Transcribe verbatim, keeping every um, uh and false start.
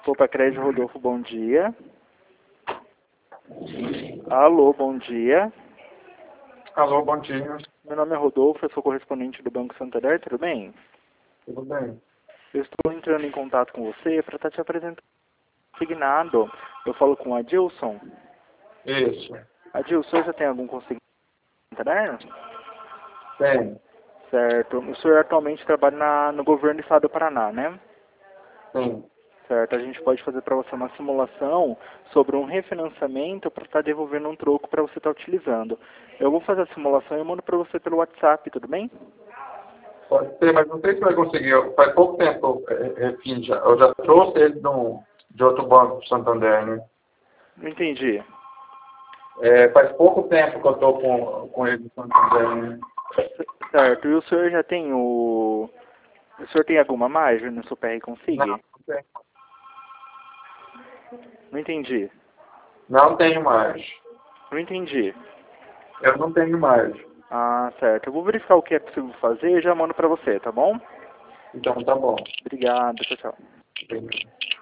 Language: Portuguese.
Opa, Crédito Rodolfo, bom dia. Alô, bom dia. Alô, bom dia. Meu nome é Rodolfo, eu sou correspondente do Banco Santander, tudo bem? Tudo bem? Eu estou entrando em contato com você para estar te apresentando consignado. Eu falo com a Adilson. Isso. Adilson, já tem algum consignado no Santander? Tem. Certo. O senhor atualmente trabalha na, no governo do estado do Paraná, né? Sim. Certo. A gente pode fazer para você uma simulação sobre um refinanciamento para estar devolvendo um troco para você estar utilizando. Eu vou fazer a simulação e eu mando para você pelo WhatsApp, tudo bem? Pode ser, mas não sei se vai conseguir. Faz pouco tempo, é, enfim, já, eu já trouxe ele de, um, de outro banco do Santander, né? Não entendi. É, faz pouco tempo que eu estou com, com ele do Santander, né? Certo. E o senhor já tem o... O senhor tem alguma margem no seu P R Não, Consig? não tenho. Não entendi. Não tenho mais. Não entendi. Eu não tenho mais. Ah, certo. Eu vou verificar o que é possível fazer e já mando pra você, tá bom? Então tá bom. Obrigado. Tchau, tchau. Entendi.